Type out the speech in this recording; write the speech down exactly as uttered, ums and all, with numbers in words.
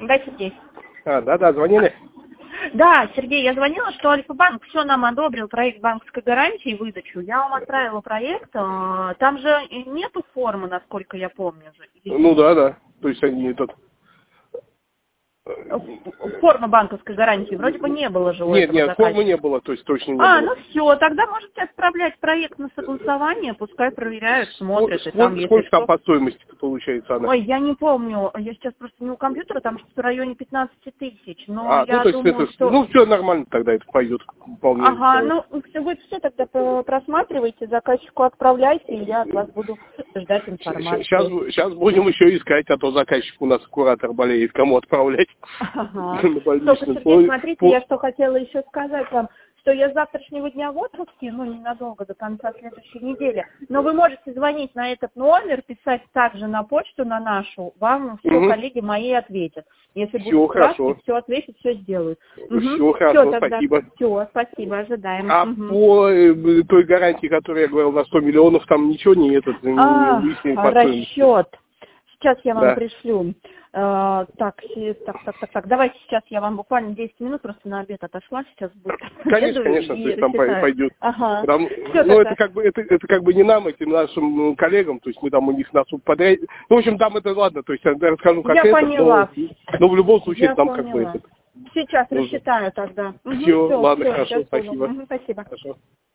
Да, Сергей. А, да-да, звонили? Да, Сергей, я звонила, что Альфа-банк все нам одобрил, проект банковской гарантии, выдачу. Я вам отправила проект, а, там же нету формы, насколько я помню. Ну да, да. То есть они этот... Форма банковской гарантии вроде бы не было же у Нет, этого нет, заказчика. формы не было, то есть точно не А, было. ну все, тогда можете отправлять проект на согласование, пускай проверяют, смотрят, и там, Сколько, если сколько там что... по стоимости получается она? Ой, я не помню, я сейчас просто не у компьютера, там что-то в районе пятнадцати тысяч, но А, ну я то есть думаю, это, что... ну все нормально тогда это пойдет вполне. Ага, ну вы все тогда про- просматривайте, заказчику отправляйте, и я от вас буду ждать информации. Сейчас, сейчас будем еще искать, а то заказчик у нас куратор болеет, кому отправлять. Ага. На Только, больничный. Сергей, Ну, смотрите, по- я что хотела еще сказать вам, что я с завтрашнего дня в отпуске, ну, ненадолго, до конца следующей недели, но вы можете звонить на этот номер, писать также на почту, на нашу, вам все Мгм. коллеги мои ответят. Если Всё будут справки, хорошо. все ответят, все сделают. Всё хорошо, спасибо. Все, спасибо, ожидаем. А Мгм. по э, той гарантии, которую я говорил, на сто миллионов, там ничего не этот, не А, выяснили по стоимости? расчет. Сейчас я вам Да. пришлю. Э, так, си- так, так, так, так. Давайте сейчас я вам буквально десять минут, просто на обед отошла, сейчас будет Конечно, обеду конечно, и то есть там пой- рассчитаю. пойдет. Ага. Потому- Все ну, тогда. это как бы это, это как бы не нам, этим нашим коллегам, то есть мы там у них нас подряд. Ну, в общем, там это ладно, то есть я расскажу как Я это, поняла. но, но в любом случае Я там как бы поняла. это. Сейчас Нужно. рассчитаю тогда. Угу, Все, все, ладно, все, хорошо, сейчас буду. спасибо. Угу, спасибо. Хорошо.